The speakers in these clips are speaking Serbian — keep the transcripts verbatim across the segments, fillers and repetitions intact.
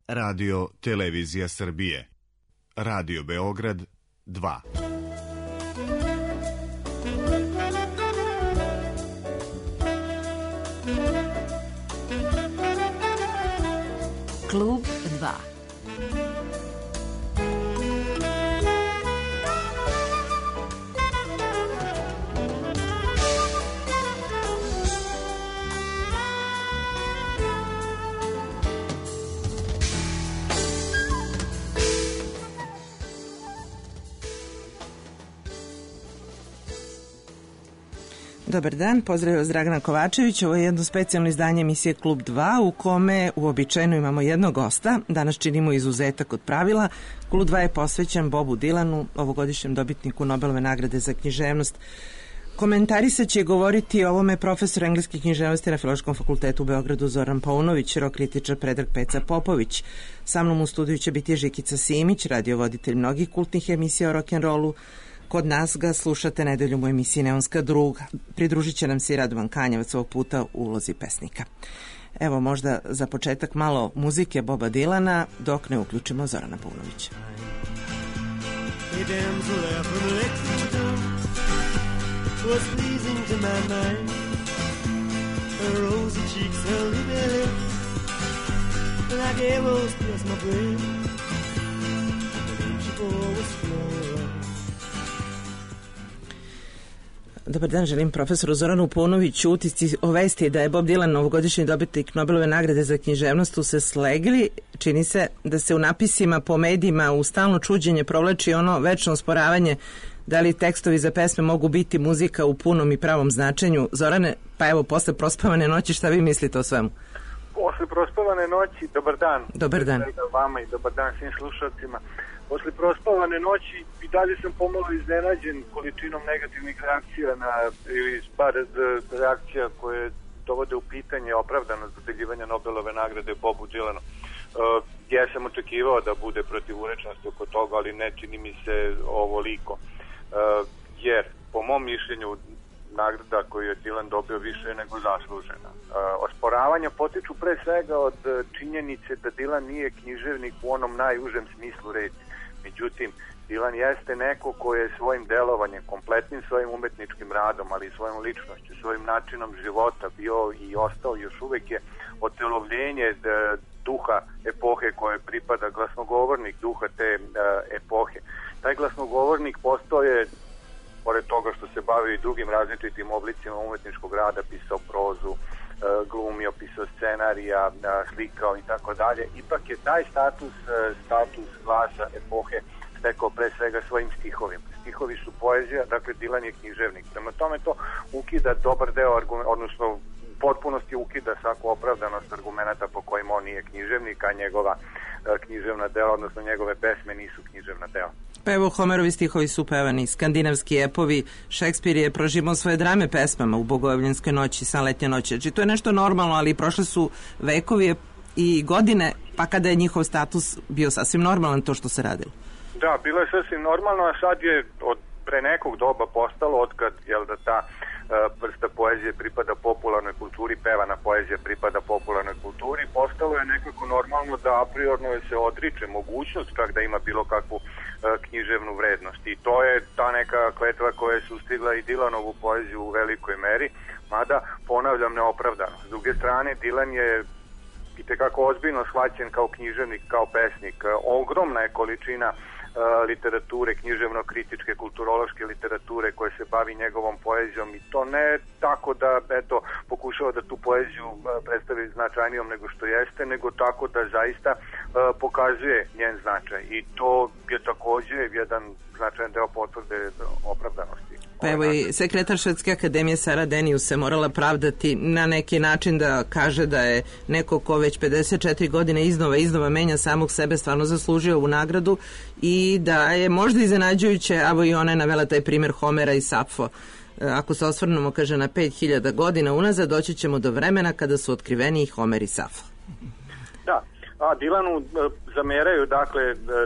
Radio Televizija Srbije. Radio Beograd dva. Klub dva. Dobar dan, pozdrav vas Dragana Kovačević. Ovo je jedno specijalno izdanje emisije Klub dva u kome uobičajeno imamo jednog gosta. Danas činimo izuzetak od pravila. Klub dva je posvećen Bobu Dilanu, ovogodišnjem dobitniku Nobelove nagrade za književnost. Komentarisat će govoriti o ovome profesor engleske književnosti na Filološkom fakultetu u Beogradu Zoran Paunović, rok kritičar Predrag Peca Popović. Sa mnom u studiju će biti Žikica Simić, radiovoditelj mnogih kultnih emisija o rock'n'rollu. Kod nas ga slušate nedeljom u emisiji Neonska druga. Pridružit će nam se i Radovan Kanjevac, ovog puta u ulozi pesnika. Evo možda za početak malo muzike Boba Dilana, dok ne uključimo Zorana Paunovića. Dobar dan, želim profesoru Zoranu Paunoviću utisci o vesti da je Bob Dylan ovogodišnji dobitnik Nobelove nagrade za književnost u se slegli. Čini se da se u napisima po medijima u stalno čuđenje provlači ono večno osporavanje da li tekstovi za pesme mogu biti muzika u punom i pravom značenju. Zorane, pa evo, posle prospavane noći, šta vi mislite o svemu? Posle prospavane noći, dobar dan. Dobar dan. Vama i dobar dan svim slušalcima. Posle prospavane noći i dalje sam pomalo iznenađen količinom negativnih reakcija na, ili bar reakcija koje dovode u pitanje opravdanost dodeljivanja Nobelove nagrade Bobu Dylanu. Uh, ja sam očekivao da bude protivurečnosti oko toga, ali ne čini mi se ovoliko. Uh, jer, po mom mišljenju, nagrada koju je Dylan dobio više je nego zaslužena. Uh, osporavanja potiču pre svega od činjenice da Dylan nije književnik u onom najužem smislu reči. Međutim, Dylan jeste neko koji je svojim delovanjem, kompletnim svojim umetničkim radom, ali i svojom ličnošću, svojim načinom života bio i ostao, još uvek je otelovljenje duha epohe koje pripada, glasnogovornik duha te uh, epohe. Taj glasnogovornik postao je, pored toga što se bavio i drugim različitim oblicima umetničkog rada, pisao prozu, glumio, pisao scenarija, slikao i tako dalje, ipak je taj status, status glasa epohe stekao pre svega svojim stihovima. Stihovi su poezija, dakle Dylan je književnik. Prema tome to ukida dobar deo, odnosno u potpunosti ukida svaku opravdanost argumenta po kojima on nije književnik, a njegova književna dela, odnosno njegove pesme nisu književna dela. Pa evo, Homerovi stihovi su pevani, skandinavski epovi, Šekspir je prožimao svoje drame pesmama u Bogojevljanskoj noći, San letnje noći. Znači, to je nešto normalno, ali prošle su vekovi i godine, pa kada je njihov status bio sasvim normalan to što se radilo. Da, bilo je sasvim normalno, a sad je od pre nekog doba postalo, otkad, jel da ta vrsta poezije pripada popularnoj kulturi, pevana poezija pripada popularnoj kulturi, postalo je nekako normalno da a priorno se odriče mogućnost čak da ima bilo kakvu uh, književnu vrednost. I to je ta neka kletva koja je sustigla i Dylanovu poeziju u velikoj meri, mada, ponavljam, neopravdano. S druge strane, Dylan je i tekako ozbiljno shvaćen kao književnik, kao pesnik. Ogromna je količina literature, književno-kritičke, kulturološke literature koje se bavi njegovom poezijom i to ne tako da eto, pokušava da tu poeziju predstavi značajnijom nego što jeste, nego tako da zaista uh, pokazuje njen značaj i to je takođe jedan značajan deo potvrde opravdanosti. Pa evo i sekretar Švedske akademije Sara Denius se morala pravdati na neki način da kaže da je neko ko već pedeset četiri godine iznova iznova menja samog sebe stvarno zaslužio ovu nagradu i da je možda iznenađujuće, a i ona je navela taj primjer Homera i Sapfo. Ako se osvrnemo, kaže, na pet hiljada godina unazad, doći ćemo do vremena kada su otkriveni i Homer i Sapfo. Da, a Dylanu zameraju, dakle,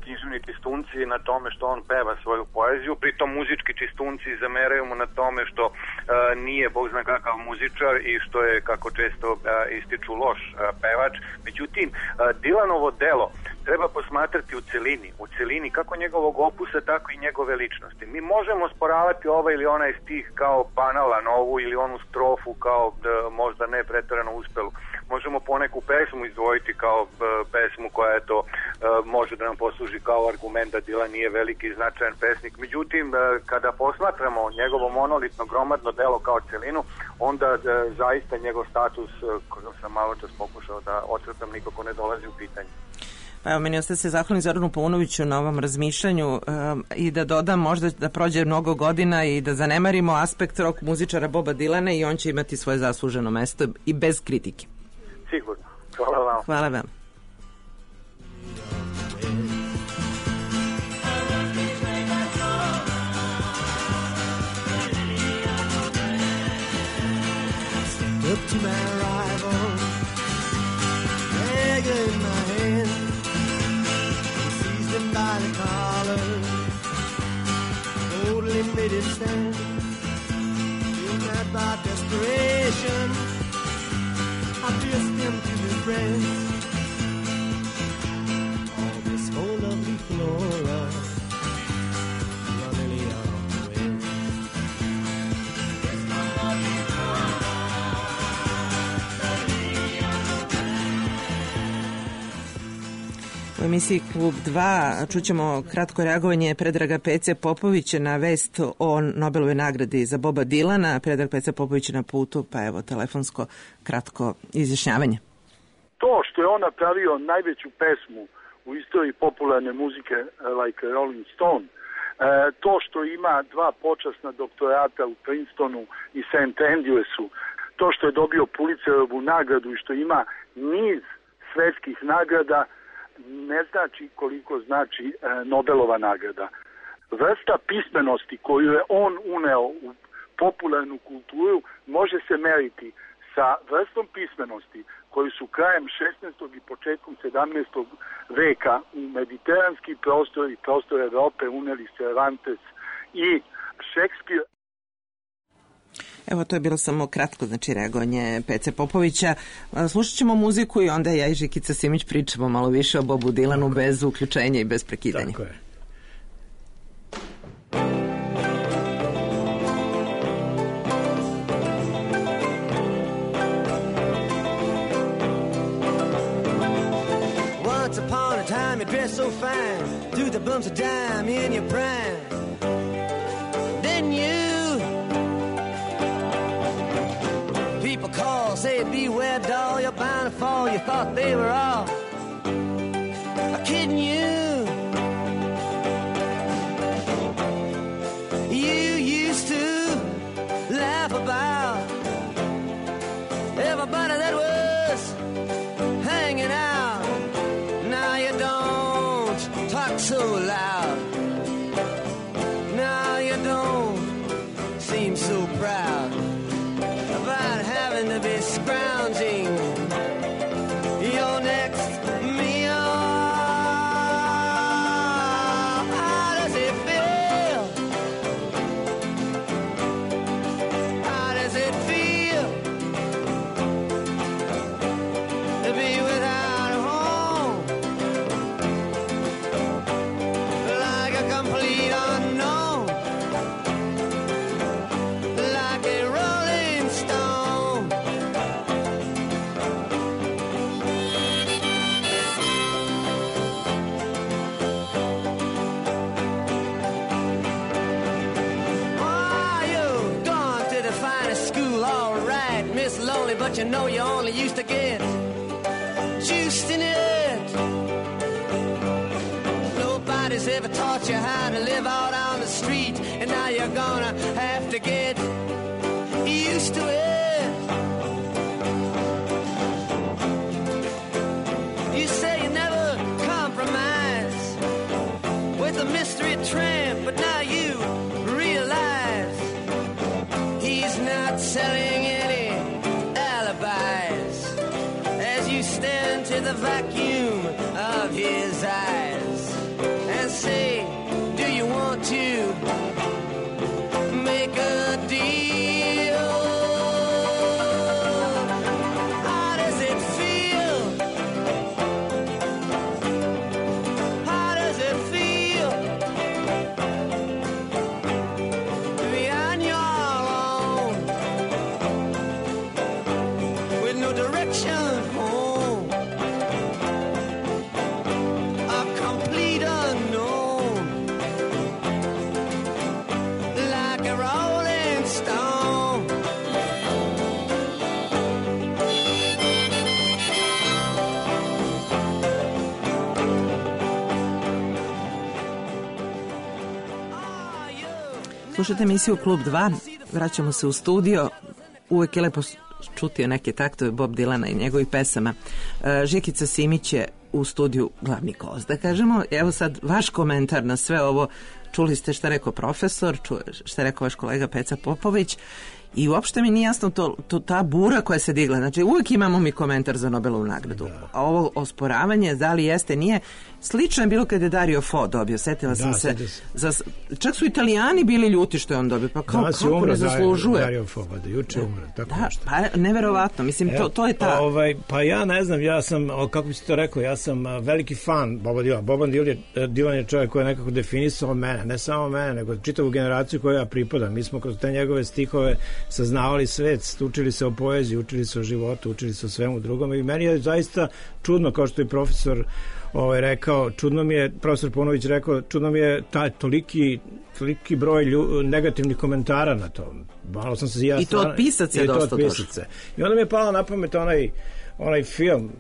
književni čistunci na tome što on peva svoju poeziju, pritom muzički čistunci zameraju mu na tome što uh, nije bog zna kakav muzičar i što je, kako često uh, ističu, loš uh, pevač. Međutim, uh, Dylanovo delo treba posmatrati u celini, u celini kako njegovog opusa, tako i njegove ličnosti. Mi možemo sporavati ovaj ili onaj stih kao banalan, ovu ili onu strofu kao da, možda ne preterano uspelu. Možemo poneku pesmu izdvojiti kao uh, pesmu koja je to uh, može da nam posluži kao argument da Dylan nije veliki i značajan pesnik. Međutim, uh, kada posmatramo njegovo monolitno gromadno delo kao celinu, onda uh, zaista njegov status, uh, koji sam malo čas pokušao da ocrtam, nikako ne dolazi u pitanje. Pa evo, meni ostaje se zahvalni Zoranu Paunoviću na ovom razmišljanju um, i da dodam možda da prođe mnogo godina i da zanemarimo aspekt rock muzičara Boba Dylana i on će imati svoje zasluženo mesto i bez kritike. Sigurno. Hvala vam. Hvala vam. Up to my rival, dagger in my hand, seized him by the collar, totally made him stand. Filled not by desperation, I pierced him to the breast. All this whole lovely flora, running on the wind. U emisiji Klub dva čućemo kratko reagovanje Predraga Pece Popovića na vest o Nobelovoj nagradi za Boba Dylana. Predrag Pece Popović je na putu, pa evo telefonsko kratko izjašnjavanje. To što je on napravio najveću pesmu u istoriji popularne muzike, like Rolling Stone, to što ima dva počasna doktorata u Princetonu i Saint Andrewsu, to što je dobio Pulitzerovu nagradu i što ima niz svetskih nagrada, ne znači koliko znači e, Nobelova nagrada. Vrsta pismenosti koju je on uneo u popularnu kulturu može se meriti sa vrstom pismenosti koju su krajem šesnaestog i početkom sedamnaestog veka u mediteranski prostor i prostor Evrope uneli Cervantes i Šekspir. Evo, to je bilo samo kratko, znači, reagovanje Pece Popovića. Slušat ćemo muziku i onda ja i Žikica Simić pričamo malo više o Bobu Dylanu bez uključenja i bez prekidanja. Tako je. Once upon a time you dressed so fine, threw the bumps of dime in your prime. Didn't you? People call, say beware doll, you're bound to fall. You thought they were all kidding you. You used to laugh about everybody that was hanging out. Now you don't talk so loud. Now you don't seem so proud about having to be scrounging your next meal. How does it feel? How does it feel to be without a home? Like a complete unknown, like a rolling stone. Oh, you've gone to the finest school, all right, Miss Lonely, but you know you only used to get juiced in it. Nobody's ever taught you how to live out on the street, and now you're gonna have to get used to it. You say you never compromise with a mystery tramp, but now you realize he's not selling any alibis as you stare into the vacuum of his eyes. Slušajte emisiju Klub dva, vraćamo se u studio, uvek je lepo čuti neke taktove Bob Dylana i njegovih pesama. Žikica Simić je u studiju glavni gost, da kažemo. Evo sad vaš komentar na sve ovo. Čuli ste šta rekao profesor, šta rekao vaš kolega Peca Popović i uopšte mi nije jasno to, to ta bura koja se digla. Znači uvijek imamo mi komentar za Nobelovu nagradu. Da. A ovo osporavanje, da li jeste, nije. Slično je bilo kada je Dario Fo dobio. Setila sam da, se. Za, čak su Italijani bili ljuti što je on dobio. Pa kao, kako ne zaslužuje? Dario Fo, pa da juče umre. Tako da, nešto. Pa neverovatno. Mislim, to, to je ta... Ovaj, pa ja ne znam, ja sam, kako bi se to rekao, ja sam veliki fan Boba Dylana. Boban Dylan je čovjek koji je nekako definisao mene. Ne samo mene, nego čitavu generaciju koju ja pripadam. Mi smo kroz te njegove stihove saznavali svet, učili se o poeziji, učili se o životu, učili se o svemu drugom i meni je zaista čudno, kao što je profesor ovaj, rekao, čudno mi je, profesor Paunović rekao, čudno mi je taj toliki, toliki broj lju, negativnih komentara na to. Malo sam se ja I to od pisaca je dosta došlo. I onda mi je palo na pamet onaj, onaj film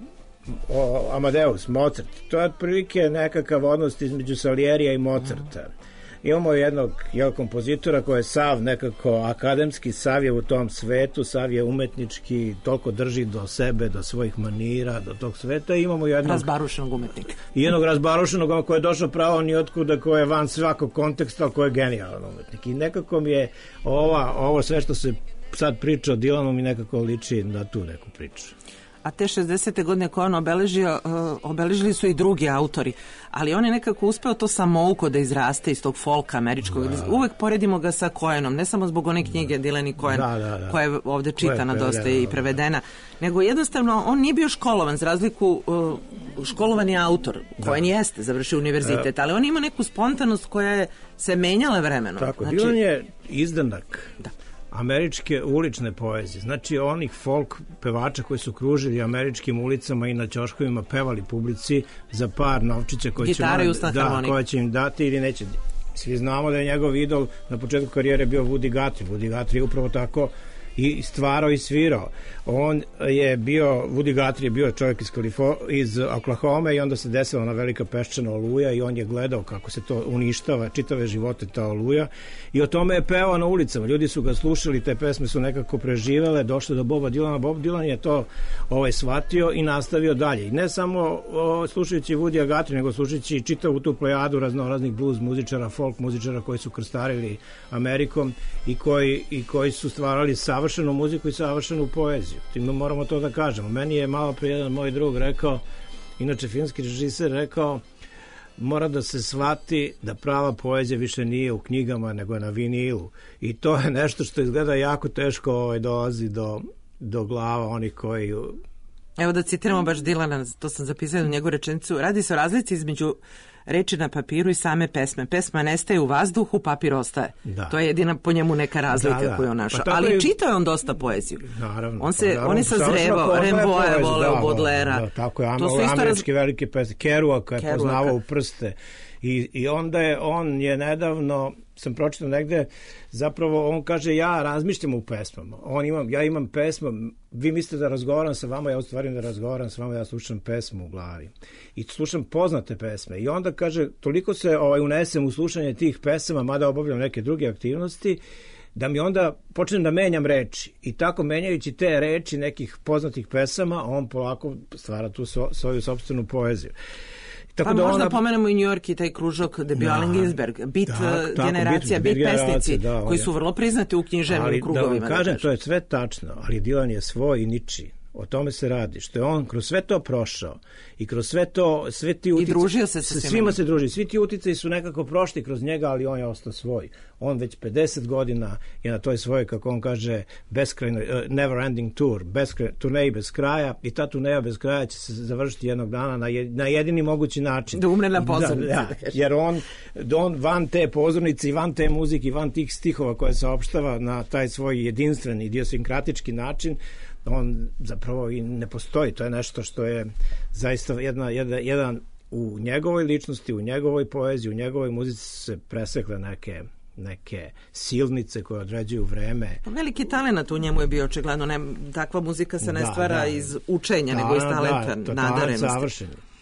o Amadeus, Mozart. To je otprilike nekakav odnos između Salierija i Mozarta. Mm. Imamo jednog, jednog kompozitora koji je sav nekako akademski, sav je u tom svetu, sav je umetnički, toliko drži do sebe, do svojih manira, do tog sveta. I imamo jednog razbarušenog umetnika. I jednog razbarušenog koji je došao pravo ni otkuda, koji je van svakog konteksta, koji je genijalan umetnik. I nekako mi je ova, ovo sve što se sad priča o Dylanu mi nekako liči na tu neku priču. A te šezdesete godine koje on obeležio, uh, obeležili su i drugi autori, ali on je nekako uspeo to samouko da izraste iz tog folka američkog. Da. Uvek poredimo ga sa Cohenom, ne samo zbog one knjige da. Dylan i Cohen, da, da, da. koja je ovde čitana je dosta i prevedena, nego jednostavno on nije bio školovan, za razliku uh, školovan je autor. Cohen da. Jeste, završio univerzitet, ali on ima neku spontanost koja je se menjala vremenom. Tako, znači, Dylan je izdanak. Da. Američke ulične poezije, znači onih folk pevača koji su kružili američkim ulicama i na ćoškovima pevali publici za par novčića koji će, da, koja će im dati ili neće. Svi znamo da je njegov idol na početku karijere bio Woody Guthrie. Woody Guthrie je upravo tako i stvarao i svirao. On je bio, Woody Guthrie je bio čovjek iz, Kalifo, iz Oklahoma i onda se desila ona velika peščana oluja i on je gledao kako se to uništava, čitave živote ta oluja i o tome je pevao na ulicama. Ljudi su ga slušali, te pesme su nekako preživele, došle do Boba Dylana. Bob Dylan je to ovaj, shvatio i nastavio dalje. I ne samo o, slušajući Woodya Guthrie, nego slušajući čitavu tu plejadu raznoraznih blues muzičara, folk muzičara koji su krstarili Amerikom i koji, i koji su stvarali savršenu muziku i savršenu poeziju. Tim moramo to da kažemo. Meni je malo prije jedan moj drug rekao, inače finski režiser, rekao mora da se shvati da prava poezija više nije u knjigama nego je na vinilu. I to je nešto što izgleda jako teško ovaj, dolazi do, do glava onih koji... Evo da citiramo baš Dylana, to sam zapisala u njegovu rečenicu. Radi se o razlici između reči na papiru i same pesme. Pesma nestaje u vazduhu, papir ostaje. Da. To je jedina po njemu neka razlika da, da. koju on našao. Pa ali je... čitao je on dosta poeziju. Naravno. On, se, pa, naravno, on je sazrevao, Rimbaud je voleo da, Baudelaire. Da, tako je, to su američke raz... velike pesme. Kerouaka je poznavao u prste. I, I onda je, on je nedavno, sam pročitao negde, zapravo on kaže ja razmišljam u pesmama. On imam, ja imam pesmu, vi mislite da razgovaram sa vama, ja u stvari da razgovaram sa vama, ja slušam pesmu u glavi. I slušam poznate pesme. I onda kaže, toliko se ovaj, unesem u slušanje tih pesama, mada obavljam neke druge aktivnosti, da mi onda počnem da menjam reči. I tako menjajući te reči nekih poznatih pesama, on polako stvara tu so, svoju sopstvenu poeziju. Tako pa da možda ona... pomenemo i New York i taj kružok da bio Allen Ginsberg, bit tak, tako, generacija, bit, bit pesnici da, koji su vrlo priznati u književnim krugovima. Da vam kažem, da to je sve tačno, ali Dylan je svoj i ničiji. O tome se radi, što je on kroz sve to prošao i kroz sve to, sve ti utice, i družio se sa svima. Svima se druži, svi ti uticaji su nekako prošli kroz njega, ali on je ostao svoj. On već pedeset godina je na toj svojoj, kako on kaže, beskrajnoj, uh, never ending tour, beskraj, turnej bez kraja i ta turneja bez kraja će se završiti jednog dana na, je, na jedini mogući način. Da umre na pozornici. Da, da, jer on, on van te pozornice i van te muzike i van tih stihova koje se opštava na taj svoj jedinstveni, idiosinkratički način, on zapravo i ne postoji. To je nešto što je zaista jedna, jedna, jedan u njegovoj ličnosti, u njegovoj poeziji, u njegovoj muzici se presekle neke neke silnice koje određuju vreme. Veliki talent u njemu je bio očigledno. Ne, takva muzika se ne da, stvara da, iz učenja, da, nego iz talenta, da, nadarenosti. Savršeni.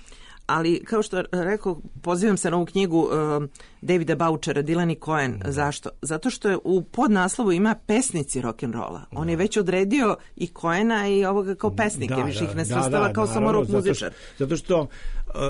ali kao što rekao, pozivam se na ovu knjigu uh, Davida Bouchera, Dylan i Cohen. Da. Zašto? Zato što je u podnaslovu ima pesnici rock'n'rolla. On da. je već odredio i Cohena i ovoga kao pesnike, da, više da, ih ne svrstava da, da, kao naravno, samo rock muzičar. Zato što, zato što uh,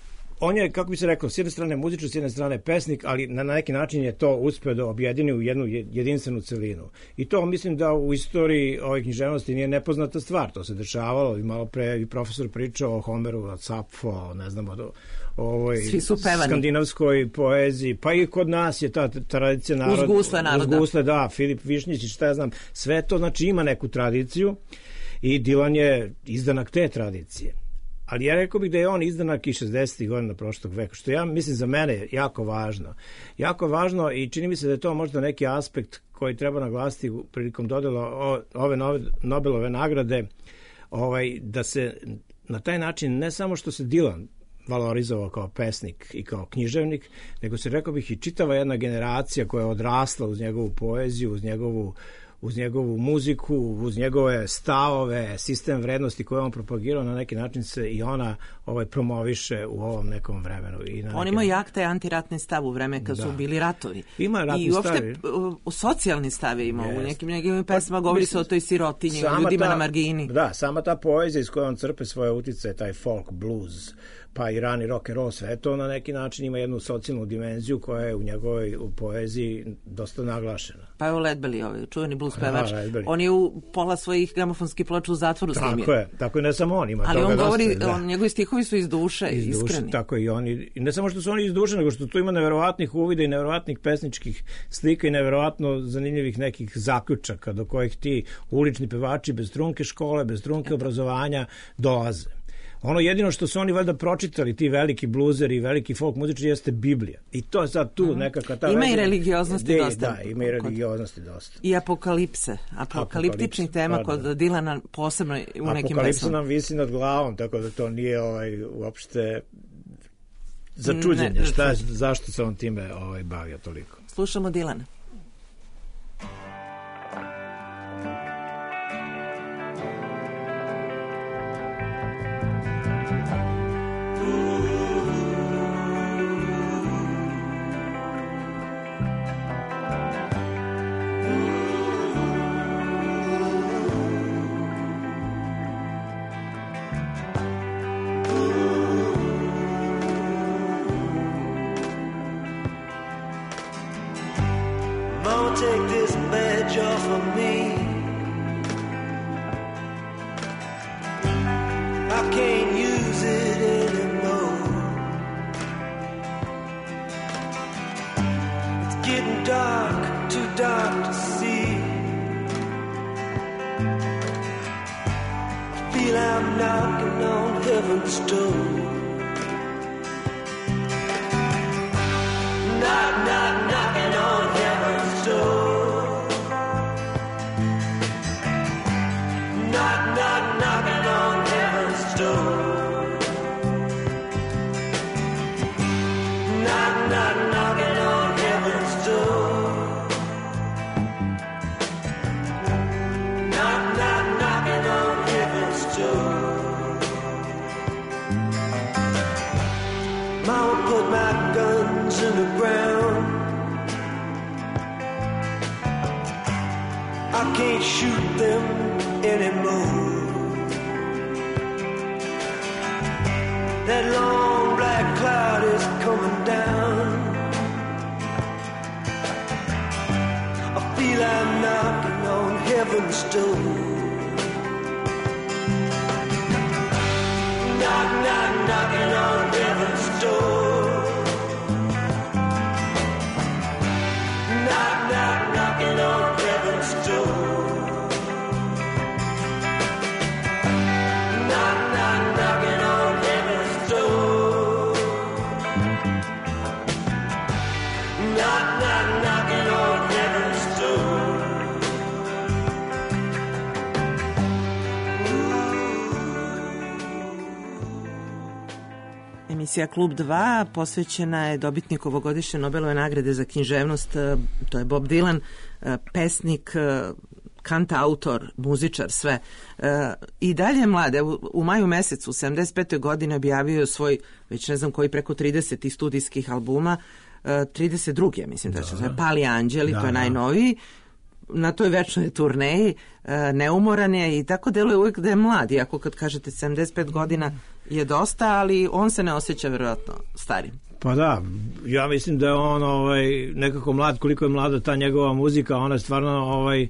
on je, kako bi se rekao, s jedne strane muzičar, s jedne strane pesnik, ali na neki način je to uspeo da objedini u jednu jedinstvenu celinu. I to mislim da u istoriji ove književnosti nije nepoznata stvar. To se dešavalo i malo pre i profesor pričao o Homeru, o Sapfo, ne znam, o ovoj skandinavskoj poeziji, pa i kod nas je ta tradicija narod, uz gusle naroda. Uz gusle, da, Filip Višnjić i šta ja znam, sve to znači ima neku tradiciju i Dylan je izdanak te tradicije. Ali ja rekao bih da je on izdanak i šezdesetih godina prošlog veka, što ja mislim za mene jako važno. Jako važno i čini mi se da je to možda neki aspekt koji treba naglasiti prilikom dodela ove Nobelove nagrade, ovaj, da se na taj način ne samo što se Dylan valorizovao kao pesnik i kao književnik, nego se rekao bih i čitava jedna generacija koja je odrasla uz njegovu poeziju, uz njegovu uz njegovu muziku, uz njegove stavove, sistem vrednosti koje on propagirao, na neki način se i ona ovaj, promoviše u ovom nekom vremenu. I na on ima jak taj antiratni stav u vreme kad da. su bili ratovi. Ima ratni I uopšte stavi. U socijalni stav je imao. Yes. U nekim njegovim pesmama govori mislim, se o toj sirotinji, o ljudima ta, na margini. Da, sama ta poezija iz koje on crpe svoje utice, taj folk, blues, pa i rani rock and roll, sve to na neki način ima jednu socijalnu dimenziju koja je u njegovoj u poeziji dosta naglašena. Pa je u Led Belly, ovaj čuveni blues pevač. On je u pola svojih gramofonskih ploča u zatvoru snimio. Tako je, tako je, ne samo on ima. Ali toga on govori, dosta, on, njegovi stihovi su iz duše, iz iskreni. Duše, tako i oni. I ne samo što su oni iz duše, nego što tu ima neverovatnih uvida i neverovatnih pesničkih slika i neverovatno zanimljivih nekih zaključaka do kojih ti ulični pevači bez trunke škole, bez trunke obrazovanja dolaze. Ono jedino što su oni valjda pročitali, ti veliki bluzeri i veliki folk muzičari, jeste Biblija. I to je sad tu mm. nekakva ta... Ima veze, i religioznosti de, dosta. Da, ima i religioznosti dosta. I apokalipse. Apokaliptičnih tema kod Dylana posebno u nekim pesmama. Apokalipsa nam visi nad glavom, tako da to nije ovaj, uopšte začuđenje. Ne, Šta, zašto se on time ovaj, bavio toliko? Slušamo Dylana. Take this badge off of me. I can't use it anymore. It's getting dark, too dark to see. I feel I'm knocking on heaven's door. Knock, knock, knocking on heaven's door. Knock, knock, knocking on heaven's door. Knock, knock, knocking on heaven's door. Knock, knock, knocking on heaven's door. Mama put my guns in the ground. I can't shoot them anymore. That long black cloud is coming down. I feel I'm knocking on heaven's door. Knock, knock, knocking on heaven's door. Knock, knock, knocking on heaven's door. Knock, knock, knocking on heaven's door. Knock, knock, knocking on heaven's door. Emisija Klub dva posvećena je dobitniku ovogodišnje Nobelove nagrade za književnost, to je Bob Dylan, pesnik kantautor, muzičar, sve. E, I dalje mlade, u, u maju mesecu, sedamdeset pete godine objavio je svoj, već ne znam koji, preko trideset studijskih albuma, e, trideset druge mislim da, da se zove, Pali Anđeli, da, to je najnoviji. Na toj večnoj turneji, e, neumoran je i tako deluje uvijek da je mlad, iako kad kažete sedamdeset pet godina je dosta, ali on se ne osjeća verovatno starim. Pa da, ja mislim da je on ovaj, nekako mlad, koliko je mlada ta njegova muzika, ona je stvarno ovaj,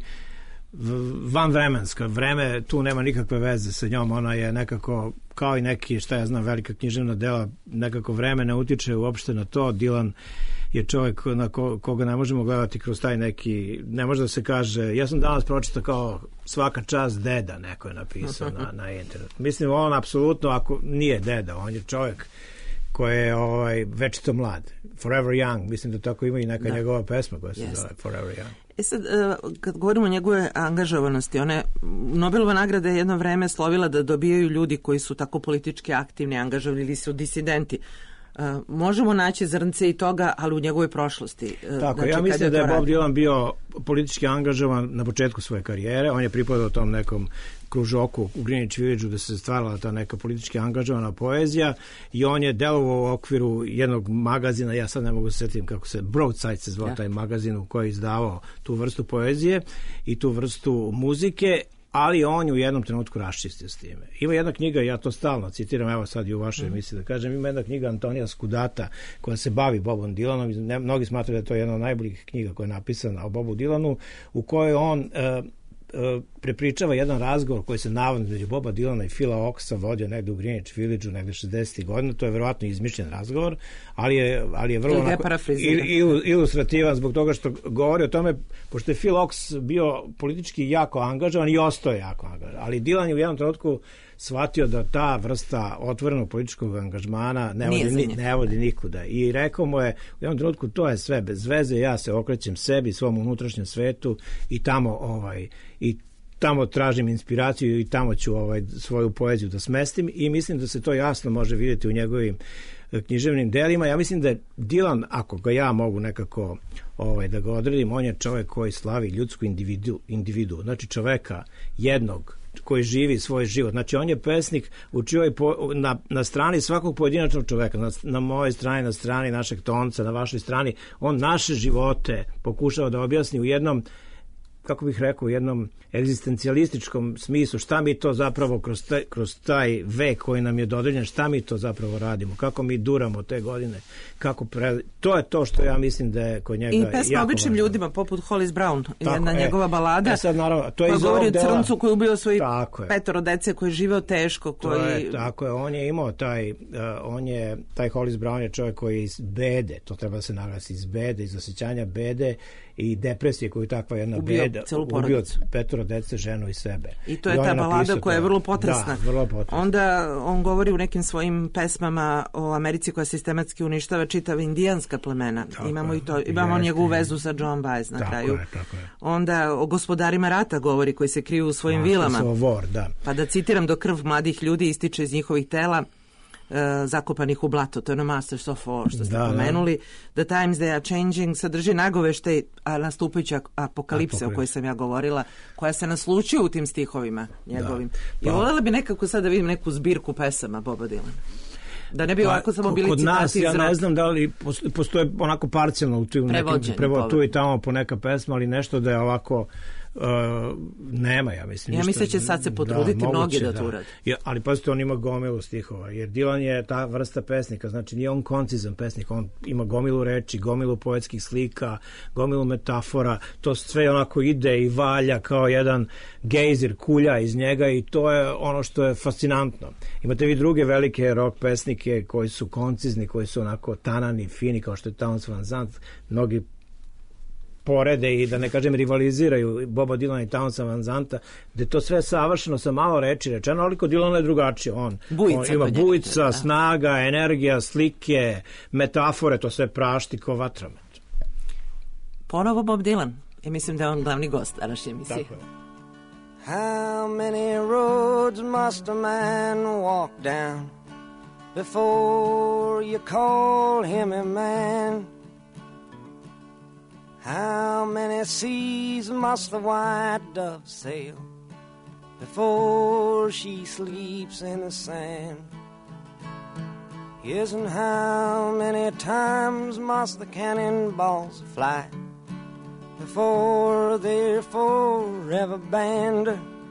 vanvremenska. Vreme tu nema nikakve veze sa njom, ona je nekako kao i neki, šta ja znam, velika književna dela, nekako vreme ne utiče uopšte na to. Dylan je čovjek na ko, koga ne možemo gledati kroz taj neki, ne može da se kaže, ja sam danas pročitao kao svaka čast deda, neko je napisao na, na internetu. Mislim, on apsolutno, ako nije deda, on je čovjek koji je ovaj, večito mlad. Forever Young, mislim da tako ima i neka da. njegova pesma koja se yes. zove Forever Young. E sad, kad govorimo o njegove angažovanosti, one, Nobelova nagrada je jedno vreme slovila da dobijaju ljudi koji su tako politički aktivni, angažovani ili su disidenti. Uh, možemo naći zrnce i toga, ali u njegovoj prošlosti. Uh, Tako, znači, ja mislim da je Bob Dylan bio politički angažovan na početku svoje karijere. On je pripadao tom nekom kružoku u Greenwich Village-u da se stvarala ta neka politički angažovana poezija i on je delovao u okviru jednog magazina, ja sad ne mogu se sjetiti kako se, Broadside se zvao ja. taj magazin u koji je izdavao tu vrstu poezije i tu vrstu muzike, ali on je u jednom trenutku raščistio s time. Ima jedna knjiga, ja to stalno citiram, evo sad i u vašoj emisiji da kažem, ima jedna knjiga Antonija Skudata koja se bavi Bobom Dylanom, ne, mnogi smatraju da je to jedna od najboljih knjiga koja je napisana o Bobu Dylanu, u kojoj on uh, uh, prepričava jedan razgovor koji se navodno između Boba Dylana i Phila Oakesa vodio negde u Greenwich Village-u negde šezdesetih godina, to je verovatno izmišljen razgovor, ali je, ali je vrlo onako, il, il, ilustrativan zbog toga što govori o tome, pošto je Phil Oakes bio politički jako angažovan i ostao je jako angažovan, ali Dylan je u jednom trenutku shvatio da ta vrsta otvorenog političkog angažmana ne vodi, ni, ne vodi nikuda. I rekao mu je u jednom trenutku to je sve bez veze, ja se okrećem sebi, svom unutrašnjem svetu i tamo ovaj i tamo tražim inspiraciju i tamo ću ovaj svoju poeziju da smestim i mislim da se to jasno može vidjeti u njegovim književnim delima. Ja mislim da je Dylan, ako ga ja mogu nekako ovaj, da ga odredim, on je čovjek koji slavi ljudsku individu, individu, znači čoveka jednog koji živi svoj život. Znači on je pesnik u čijoj po, na, na strani svakog pojedinačnog čoveka, na, na mojoj strani, na strani našeg Tonca, na vašoj strani, on naše živote pokušava da objasni u jednom, kako bih rekao, u jednom egzistencijalističkom smislu, šta mi to zapravo kroz taj, kroz taj vek koji nam je dodeljen, šta mi to zapravo radimo, kako mi duramo te godine, kako pre... to je to što ja mislim da je kod njega jako važno. I pesma običnim ljudima, poput Hollis Brown, tako, jedna e, njegova balada, e sad, naravno, to je koja govori o crncu koji ubio svojih petoro dece, koji je živeo teško, koji... To je, tako je, on je imao taj, uh, on je, taj Hollis Brown je čovjek koji je iz bede, to treba da se naglasi, iz bede, iz osjećanja bede i depresije koju takva jedna ubio beda, ubio petoro dece, ženu i sebe. I to je I ta balada koja je vrlo potresna. Da, vrlo potresna. Onda on govori u nekim svojim pesmama o Americi koja sistematski uništava čitava indijanska plemena. Tako imamo je, i to, imamo njegovu vezu sa Joan Baez na tako kraju. Je, tako je. Onda o gospodarima rata govori koji se kriju u svojim A, vilama. Vor, da. Pa da citiram, do krv mladih ljudi ističe iz njihovih tela, Uh, zakopanih u blato, to je ono Masters of War što ste da, pomenuli. Da. The Times They Are Changing sadrži nagoveštaj nastupajuće apokalipse o kojoj sam ja govorila, koja se naslučuje u tim stihovima njegovim. Da, pa. I voljela bi nekako sad da vidim neku zbirku pesama Boba Dylana. Da ne bi pa, ovako samo bili citati. Kod nas, ja ne znam da li postoje onako parcijalno u tu, nekim, prevo, tu i tamo po neka pesma, ali nešto da je ovako Uh, nema, ja mislim. Ja mislim da će sad se potruditi da, mnogi da, da to uradi. Ja, ali pazite, on ima gomilu stihova, jer Dylan je ta vrsta pesnika, znači nije on koncizan pesnik, on ima gomilu reči, gomilu poetskih slika, gomilu metafora, to sve onako ide i valja kao jedan gejzir, kulja iz njega i to je ono što je fascinantno. Imate vi druge velike rock pesnike koji su koncizni, koji su onako tanani, fini, kao što je Townes Van Zandt, mnogi porede i da ne kažem rivaliziraju Boba Dylana i Townsa Van Zanta, gde to sve savršeno sa malo reči rečeno, ali kod Dylana je drugačije. On, bujica, on ima bujica, da. Snaga, energija, slike, metafore, to sve prašti kao vatromet. Ponovo Bob Dylan. I mislim da je on glavni gost današnje emisije. Tako je. How many roads must a man walk down before you call him a man? How many seas must the white dove sail before she sleeps in the sand? Yes, and how many times must the cannonballs fly before they're forever banned?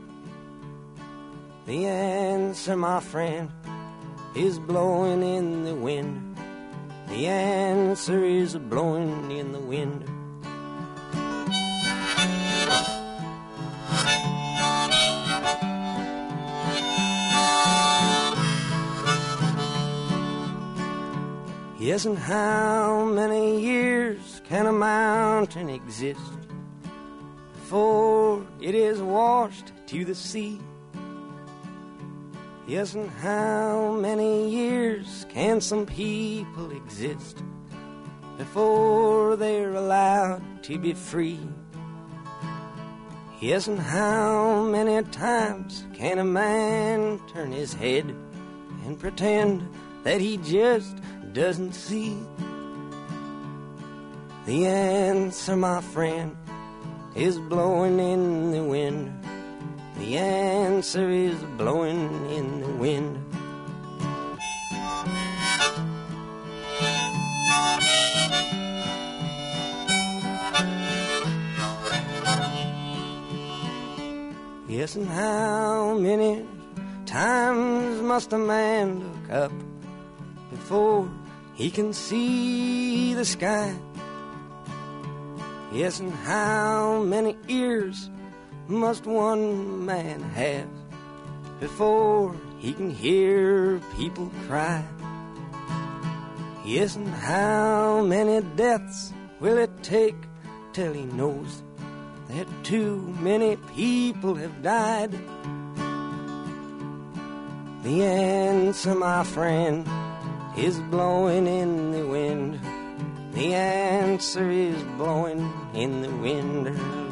The answer, my friend, is blowing in the wind. The answer is blowing in the wind. Yes, and how many years can a mountain exist before it is washed to the sea? Yes, and how many years can some people exist before they're allowed to be free? Yes, and how many times can a man turn his head and pretend that he just doesn't see? The answer, my friend, is blowing in the wind. The answer is blowing in the wind. Yes, and how many times must a man look up before he can see the sky? Yes, and how many ears must one man have before he can hear people cry? Yes, and how many deaths will it take till he knows that too many people have died? The answer, my friend, is blowing in the wind. The answer is blowing in the wind.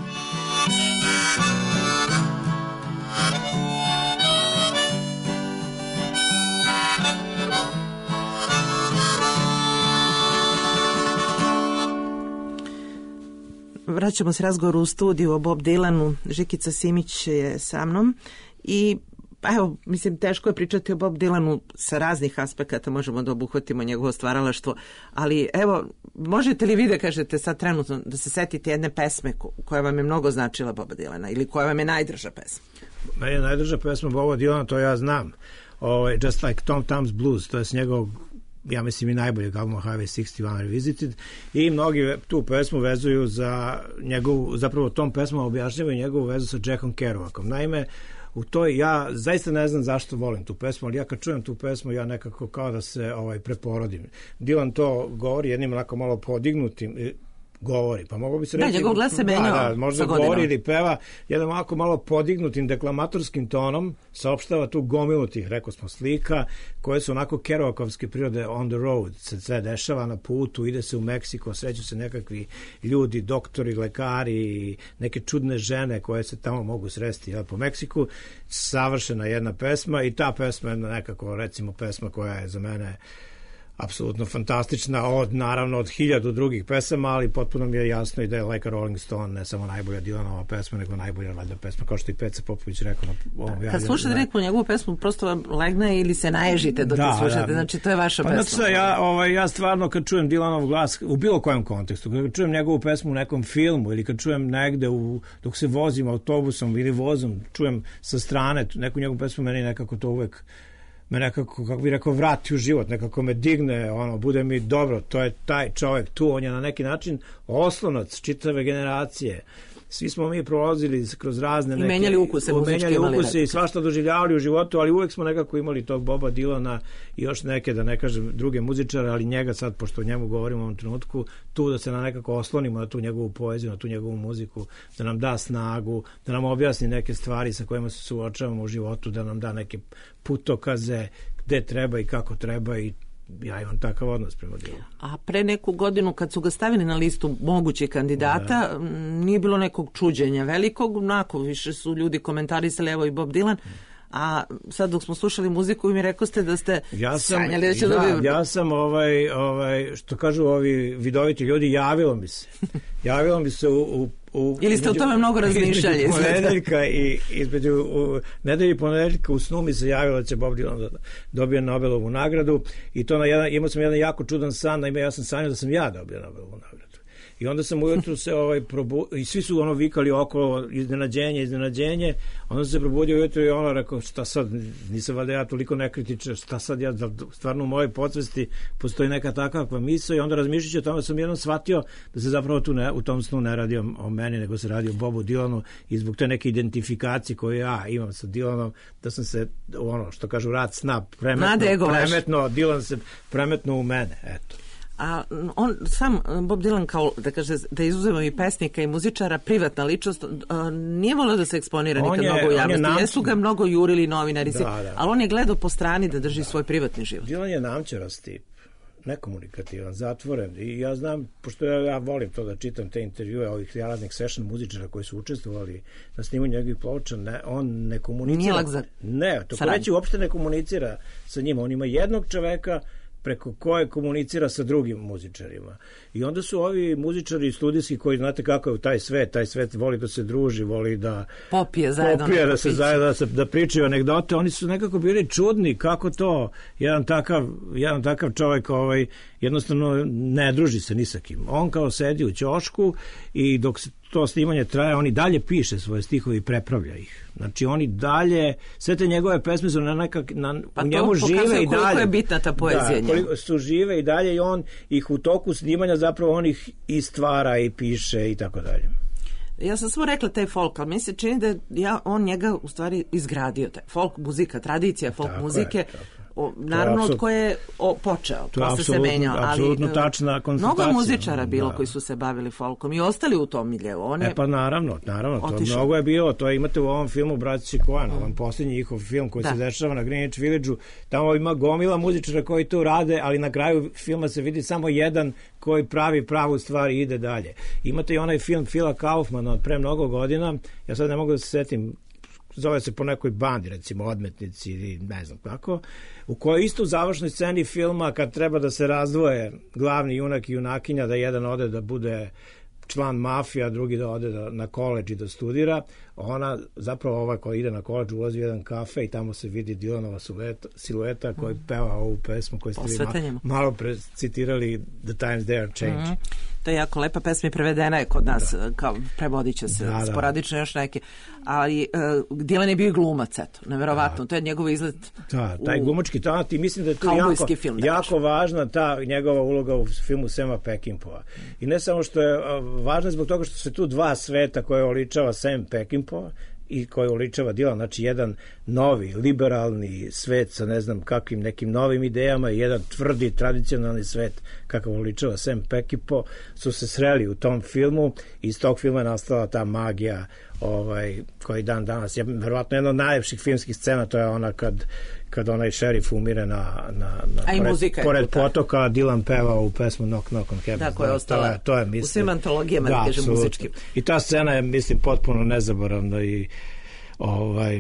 Vraćamo se razgovoru u studiju o Bob Dylanu. Žikica Simić je sa mnom i pa evo, mislim, teško je pričati o Bob Dylanu sa raznih aspekata, možemo da obuhvatimo njegovo stvaralaštvo, ali evo, možete li vi da kažete sad trenutno da se setite jedne pesme koja vam je mnogo značila Boba Dylana ili koja vam je najdrža pesma? Meni je najdrža pesma Boba Dylana, to ja znam. O, Just Like Tom Tom's Blues, to je s njegovog, ja mislim, i najboljeg albuma Highway šezdeset jedan Revisited, i mnogi tu pesmu vezuju za njegovu, zapravo tom pesmom objašnjavaju njegovu vezu sa Jackom Kerouacom. Naime, u toj, ja zaista ne znam zašto volim tu pesmu, ali ja kad čujem tu pesmu, ja nekako kao da se ovaj preporodim. Dylan to govori jednim onako malo podignutim, govori, pa mogu bi se reći... Da, njegov glas se menjao da, da, možda govori ili peva jednom ovako malo podignutim deklamatorskim tonom, saopštava tu gomilu tih, rekao smo, slika, koje su onako Kerouakovske prirode, on the road, se sve dešava na putu, ide se u Meksiko, sreću se nekakvi ljudi, doktori, lekari, neke čudne žene koje se tamo mogu sresti, jel, po Meksiku. Savršena jedna pesma i ta pesma je nekako, recimo, pesma koja je za mene apsolutno fantastična, od, naravno, od hiljadu drugih pesama, ali potpuno mi je jasno i da je Like a Rolling Stone ne samo najbolja Dylanova pesma, nego najbolja valjda pesma, kao što i Peca Popović rekao na ovom javljanju. Kad slušate neku njegovu pesmu, prosto vam legne ili se naježite dok da, slušate, da, znači to je vaša pa, pesma. Znači, ja, ovaj, ja stvarno kad čujem Dylanov glas, u bilo kojem kontekstu, kad čujem njegovu pesmu u nekom filmu ili kad čujem negde u, dok se vozim autobusom ili vozom, čujem sa strane neku njegovu pesmu, meni nekako to uvek me nekako, kako bih rekao, vrati u život, nekako me digne, ono, bude mi dobro, to je taj čovjek tu, on je na neki način oslonac čitave generacije. Svi smo mi prolazili kroz razne neke... I menjali ukuse, menjali ukuse i svašta doživljavali u životu, ali uvek smo nekako imali tog Boba Dylana i još neke, da ne kažem, druge muzičare, ali njega sad, pošto o njemu govorimo u ovom trenutku, tu da se na nekako oslonimo na tu njegovu poeziju, na tu njegovu muziku, da nam da snagu, da nam objasni neke stvari sa kojima se suočavamo u životu, da nam da neke putokaze gde treba i kako treba, i ja imam takav odnos prema Dylanu. A pre neku godinu kad su ga stavili na listu mogućih kandidata, da, nije bilo nekog čuđenja velikog, onako više su ljudi komentarisali, evo i Bob Dylan, A sad dok smo slušali muziku i mi rekao ste da ste ja sam, sanjali da će da, dobiti... Ja sam, ovaj, ovaj, što kažu ovi vidoviti ljudi, javilo mi se. Javilo mi se u... u U, ili ste između, o tome mnogo razmišljali? Između ponedeljka i između u, nedelji ponedeljka u snu mi se javilo da će Bob Dylan da dobije Nobelovu nagradu i to na jedan, imao sam jedan jako čudan san, naime ja sam sanjao da sam ja dobio Nobelovu nagradu. I onda sam ujutru se ovaj probu... i svi su ono vikali okolo iznenađenje, iznenađenje, onda se probudio ujutru i ono rekao šta sad, nisam valjda ja toliko nekritičan, šta sad ja, stvarno u mojoj podsvesti postoji neka takva misao i onda razmišljajući o tome sam jednom shvatio da se zapravo tu ne, u tom snu ne radi o, o meni, nego se radi o Bobu Dylanu i zbog te neke identifikacije koje ja imam sa Dylanom, da sam se, ono što kažu rad sna, premetno, premetno, Dylan se premetno u mene, eto. A on sam, Bob Dylan, kao da kaže, da izuzemo i pesnika i muzičara, privatna ličnost, nije volio da se eksponira nikad je, mnogo u javnosti. Jesu ga mnogo jurili novinari, da, da. Ali on je gledao po strani da drži da. svoj privatni život. Dylan je namćerast tip, nekomunikativan, zatvoren. I ja znam, pošto ja, ja volim to da čitam te intervjue ovih raznih session muzičara koji su učestvovali na snimanju njegovih ploča, ne, on ne komunicira. Nije lak za ne, to reći uopšte ne komunicira sa njima. On ima jednog čoveka preko koje komunicira sa drugim muzičarima. I onda su ovi muzičari studijski koji, znate kako je taj svet, taj svet voli da se druži, voli da popije zajedno, popije, da se zajedno, da, se, da pričaju anegdote. Oni su nekako bili čudni kako to jedan takav, jedan takav čovjek ovaj, jednostavno ne druži se ni sa kim. On kao sedi u ćošku i dok se to snimanje traje, on i dalje piše svoje stihove i prepravlja ih. Znači, oni dalje, sve te njegove pesme su na nekak, na, pa u njemu žive i dalje. Pa to koliko je bitna ta poezija. Da, koliko su žive i dalje i on ih u toku snimanja zapravo on ih i stvara i piše i tako dalje. Ja sam samo rekla taj folk, ali mi se čini da ja, on njega u stvari izgradio, taj folk muzika, tradicija folk tako muzike, je, o, naravno od koje je o, počeo, posle se menjao, ali tačna konstatacija. Mnogo muzičara bilo da. koji su se bavili folkom i ostali u tom miljeu. On je e pa naravno, naravno, to otišao. Mnogo je bilo, to imate u ovom filmu Braći Coen, mm. ovom posljednji njihov film koji da. se dešava na Greenwich Village-u, tamo ima gomila muzičara koji to rade, ali na kraju filma se vidi samo jedan koji pravi pravu stvar i ide dalje. Imate i onaj film Phila Kaufmana od pre mnogo godina, ja sad ne mogu da se setim, zove se po nekoj bandi, recimo Odmetnici ili ne znam kako, u kojoj isto u završnoj sceni filma kad treba da se razdvoje glavni junak i junakinja, da jedan ode da bude član mafija, drugi da ode da, na koledž i da studira, ona zapravo ova koja ide na koledž ulazi u jedan kafe i tamo se vidi Dylanova silueta, silueta koji peva ovu pesmu koju ste vi ma, malo pre citirali The Times They Are Changed. Mm-hmm. To je jako lepa pesma i prevedena je kod nas, da. kao prevodit će se da, sporadično još neke. Ali uh, Dylan je bio i glumac, eto, neverovatno, da. to je njegov izlet. Da, taj u... glumački talent i mislim da je tu jako, film, jako važna ta njegova uloga u filmu Sama Peckinpah. I ne samo što je uh, važna zbog toga što se tu dva sveta koje oličava Sam Peckinpah i koji oličava Dylan, znači jedan novi, liberalni svet sa ne znam kakvim nekim novim idejama i jedan tvrdi, tradicionalni svet kakav oličava Sam Peckinpah, su se sreli u tom filmu i iz tog filma je nastala ta magija ovaj, koji dan danas je verovatno jedna od najlepših filmskih scena, to je ona kad kad onaj šerif umire na, na, na pored, muzika pored potoka, Dylan peva u pesmu Knock Knock on Heaven's Door. Da, koja je ostala to je, to je, mislim, u svim antologijama, da, da kažem, muzičkim. I ta scena je, mislim, potpuno nezaboravna i ovaj...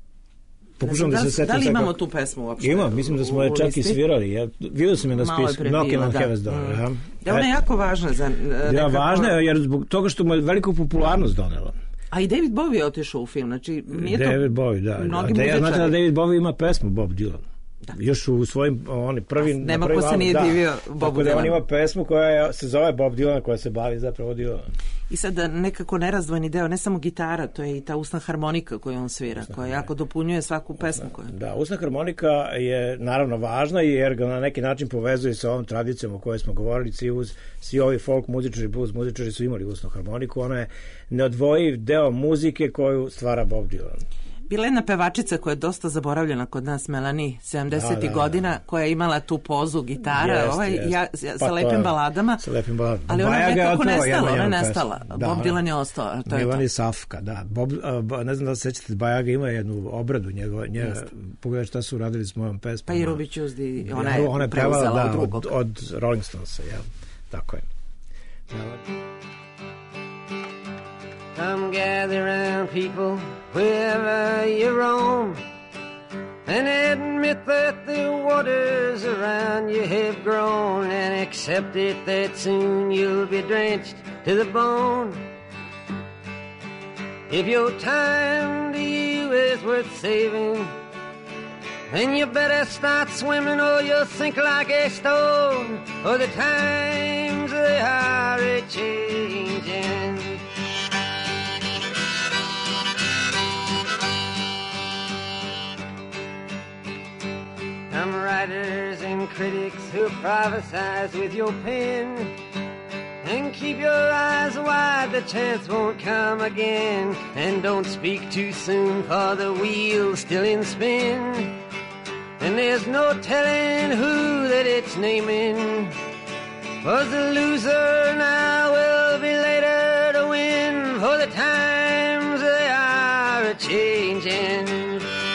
Pokušam da, da se setim. Da li imamo tu pesmu uopšte? Ima, mislim da smo je čak i svirali. Ja, vidio sam je na spisku. Knockin' on Heaven's Door. Mm. Ja. Ja, ona je jako važna za... Nekako... Ja, važna je jer zbog toga što mu je veliku popularnost donela. A i David Bowie je otišao u film, znači nije to... David Bowie, da. da. Ja znate da David Bowie ima pesmu Bob Dylan. Da. Još u svojim, oni prvi... Nema ko se nije da, divio Bobu Dylanu. Da on ima pesmu koja je, se zove Bob Dylan, koja se bavi zapravo Dylan. I sad nekako nerazdvojni deo, ne samo gitara, to je i ta usna harmonika koju on svira, usna koja jako dopunjuje svaku pesmu. Koju... Da, usna harmonika je naravno važna jer ga na neki način povezuje sa ovom tradicijom o kojoj smo govorili, svi, uz, svi ovi folk muzičari, blues muzičari su imali usnu harmoniku, ona je neodvojiv deo muzike koju stvara Bob Dylan. Bila jedna pevačica koja je dosta zaboravljena kod nas, Melanie, sedamdesetih da, da, godina, da. koja je imala tu pozu gitara, jest, ovaj, jest. Ja, ja, pa sa lepim baladama, sa lepim baladama. Ali ona je nekako nestala, ona je nestala. Da, Bob Dylan je ostao. To Milan je i Safka, da. Bob, uh, ne znam da se sećate, Bajaga ima jednu obradu njegova, njega, pogledaj šta su uradili s mojom pesmom. Pa i Ruby Tuesday, ona je, ona je preuzela da, od drugog. Od, od Rolling Stonesa, ja. Tako je. Come gather round, people, wherever you roam. and admit that the waters around you have grown, and accept it that soon you'll be drenched to the bone. If your time to you is worth saving, then you better start swimming or you'll sink like a stone, for the times they are a-changing. Some writers and critics who prophesize with your pen, and keep your eyes wide, the chance won't come again. And don't speak too soon, for the wheel's still in spin, and there's no telling who that it's naming. For the loser now will be later to win, for the times they are a-changing.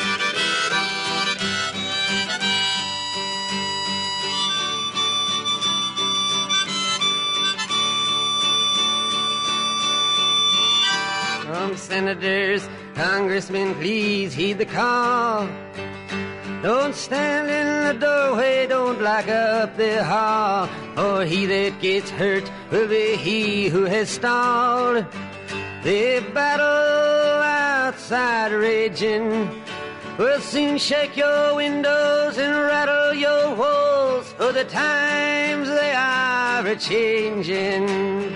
From senators, congressmen, please heed the call. Don't stand in the doorway, don't block up the hall, or he that gets hurt will be he who has stalled. The battle outside raging will soon shake your windows and rattle your walls, for the times they are a-changing.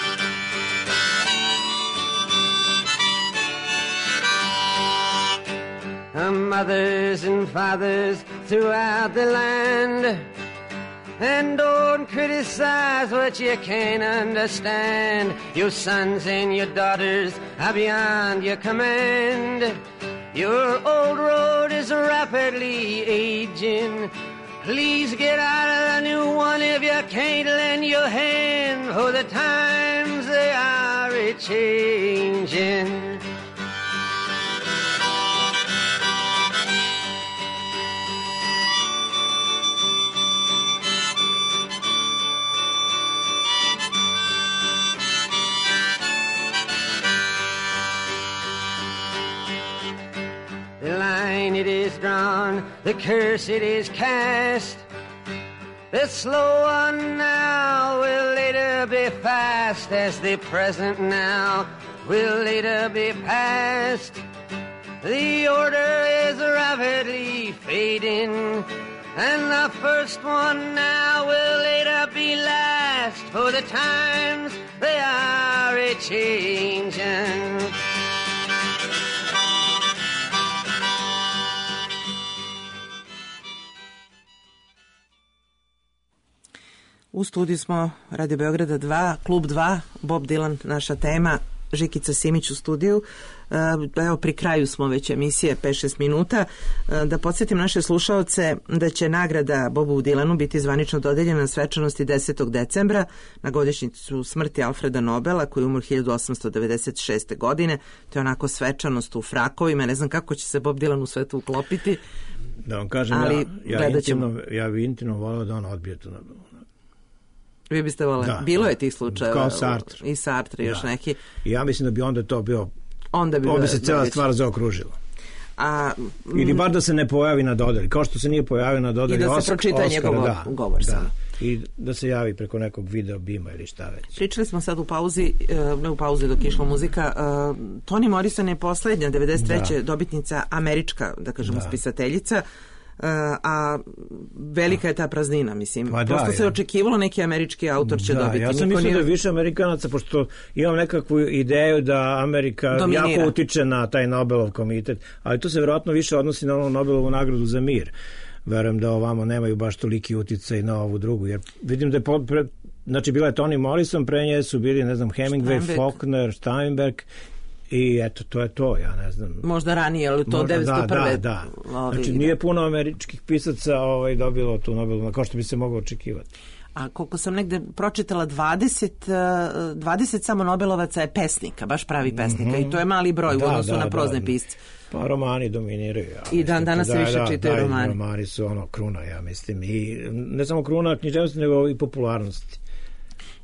Mothers and fathers throughout the land, and don't criticize what you can't understand. Your sons and your daughters are beyond your command. Your old road is rapidly aging. Please get out of the new one if you can't lend your hand, for the times they are a-changing. The line it is drawn, the curse it is cast. The slow one now will later be fast, as the present now will later be past. The order is rapidly fading, and the first one now will later be last, for the times they are a-changing. U studiju smo Radio Beograda dva, Klub dva, Bob Dylan, naša tema, Žikica Simić u studiju. Evo, pri kraju smo već emisije, pet šest minuta. Da podsjetim naše slušaoce da će nagrada Bobu Dylanu biti zvanično dodeljena na svečanosti desetog decembra na godišnjicu smrti Alfreda Nobela, koji je umro hiljadu osamsto devedeset šeste. godine. To je onako svečanost u frakovima. Ne znam kako će se Bob Dylan u sve to uklopiti. Da vam kažem, ali ja, ja, intimno, ja bi intimno volio da on odbije tu Nobelu. Vi biste voleli? Da, bilo da. je tih slučajeva. Kao Sartre. I Sartre još da. neki. I ja mislim da bi onda to bio, onda bi, onda bi se cijela stvar zaokružila. A, ili bar da se ne pojavi na dodeli, kao što se nije pojavio na dodeli i da se Oscar, pročita Oscar, njegov da, govor da. samo. I da se javi preko nekog video bima ili šta već. Pričali smo sad u pauzi, ne u pauzi dok je išla muzika, Toni Morrison je poslednja, devedeset treće. Da. dobitnica, američka, da kažemo, da. spisateljica, a velika je ta praznina, mislim. Pa prosto da, se ja. očekivalo neki američki autor će da, dobiti. Ja sam mislio nije... da je više Amerikanaca, pošto imam nekakvu ideju da Amerika dominira. Jako utiče na taj Nobelov komitet, ali to se verovatno više odnosi na onu Nobelovu nagradu za mir. Verujem da ovamo nemaju baš toliki uticaj na ovu drugu, jer vidim da je po, pre, znači bila je Toni Morrison, pre nje su bili, ne znam, Hemingway, Steinbeck. Faulkner, Steinbeck. I eto, to je to, ja ne znam. Možda ranije, ali to devetsto prve. Da, da, da. Znači, nije puno američkih pisaca ovaj, dobilo tu Nobelovu, kao što bi se moglo očekivati. A koliko sam negde pročitala, dvadeset, dvadeset samo Nobelovaca je pesnika, baš pravi pesnika. Mm-hmm. I to je mali broj da, u odnosu da, na prozne da, pisce. Pa romani dominiraju. Ja, I dan danas se više da, čitaju da, romani. Romani su ono kruna, ja mislim. I ne samo kruna književnosti, nego i popularnosti.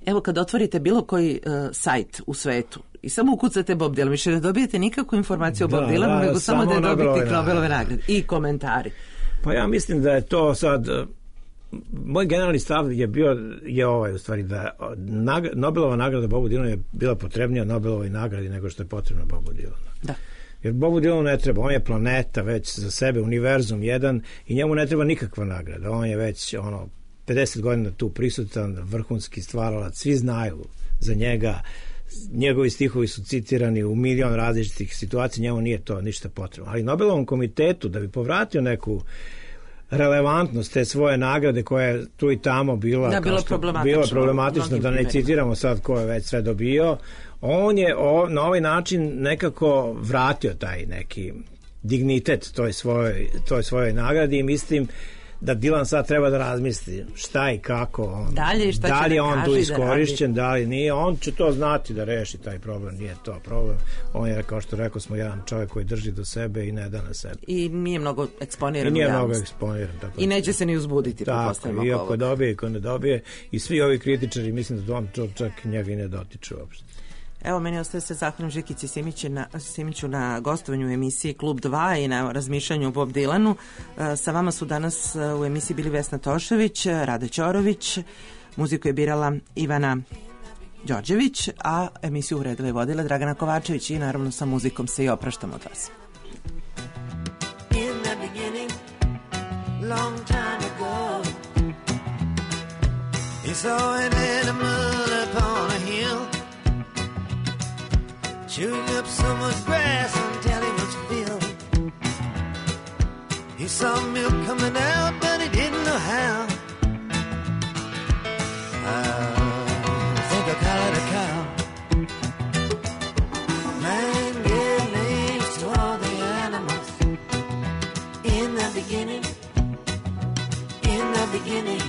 Evo kad otvorite bilo koji uh, sajt u svetu i samo ukucate Bob Dylan, više ne dobijete nikakvu informaciju o Bob Dylanu, nego samo da je dobitnik Nobelove nagrade i komentari. Pa ja mislim da je to sad, moj generalni stav je bio, je ovaj u stvari, da nag, Nobelova nagrada Bobu Dylanu je bila potrebnija Nobelovoj nagradi nego što je potrebna Bobu Dylanu. Da. Jer Bobu Dylanu ne treba, on je planeta već za sebe, univerzum jedan i njemu ne treba nikakva nagrada. On je već ono pedeset godina tu prisutan, vrhunski stvaralac, svi znaju za njega, njegovi stihovi su citirani u milion različitih situacija, njemu nije to ništa potrebno. Ali Nobelovom komitetu, da bi povratio neku relevantnost te svoje nagrade koja je tu i tamo bila, da, bilo problematično, bilo problematično da ne citiramo sad ko je već sve dobio, on je o, na ovaj način nekako vratio taj neki dignitet toj svojoj, toj svojoj nagradi i mislim da Dylan sad treba da razmisli šta i kako on, dalje, šta da li je on da tu iskorišćen, da, da li nije, on će to znati da reši taj problem, nije to problem, on je, kao što rekao smo, jedan čovjek koji drži do sebe i ne da na sebe. I nije mnogo eksponiran. I nije mnogo eksponiran. Tako I neće se ni uzbuditi. Tako, i ako dobije i ako ne dobije, i svi ovi kritičari, mislim da on čak njega i ne dotiču uopšte. Evo, meni ostaje se zahvalim Žikici Simiću na, Simiću na gostovanju u emisiji Klub dva i na razmišljanju o Bob Dylanu. Sa vama su danas u emisiji bili Vesna Tošević, Rade Ćorović, muziku je birala Ivana Đorđević, a emisiju uredila je vodila Dragana Kovačević i naravno sa muzikom se i opraštamo od vas. In the beginning, long time ago, he saw an animal upon a hill, chewing up so much grass until he was filled. He saw milk coming out, but he didn't know how. I think I call it a cow. Man gave names to all the animals. In the beginning, in the beginning,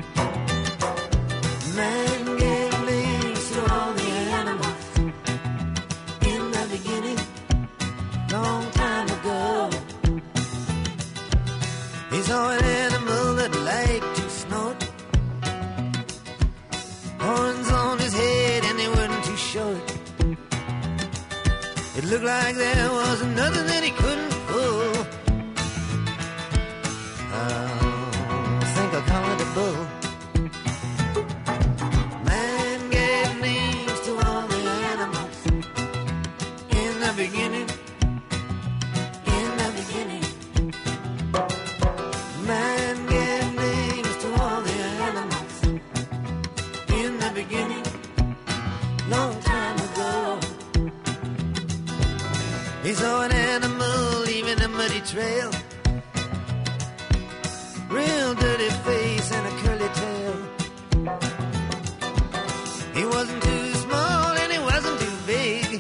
man gave names to all the animals. Long time ago, he saw an animal that liked to snort, horns on his head and they weren't too short. It looked like there was nothing that he couldn't pull. Oh, I think I'll call it a bull. Man gave names to all the animals in the beginning. Man gave names to all the animals in the beginning, long time ago. He saw an animal leaving a muddy trail, real dirty face and a curly tail. He wasn't too small and he wasn't too big.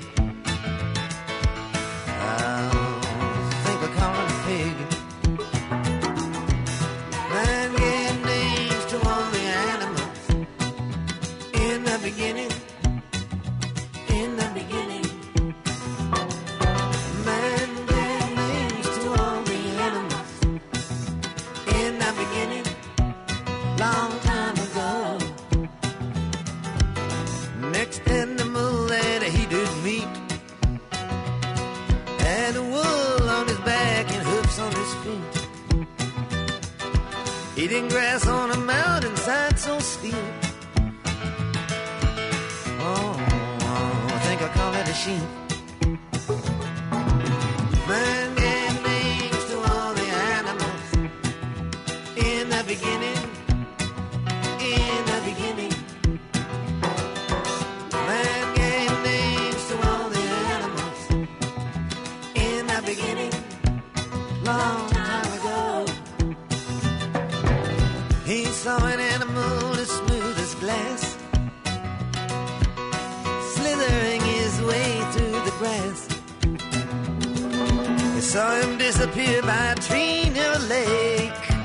I think I call him a pig. Man gave names to all the animals in the beginning, in the beginning. Man gave names to all the animals in the beginning, long time ago. Next animal that he did meet had wool on his back and hoofs on his feet. Eating grass on a mountainside so steep. Oh, oh, I think I call it a sheep. Man gave names to all the animals in the beginning, in the beginning. Man gave names to all the animals in the beginning, long time ago. He saw an animal as smooth as glass, slithering his way through the grass. He saw him disappear by a tree near a lake.